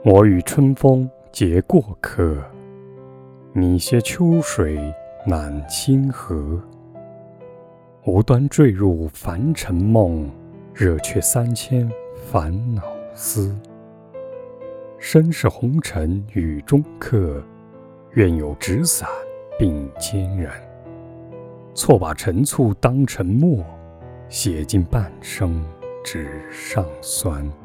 我与春风结过客，你携秋水暖清河。无端坠入凡尘梦，热却3000烦恼丝。身是红尘雨中客，愿有纸伞并肩人。错把陈醋当沉默，写尽半生纸上酸。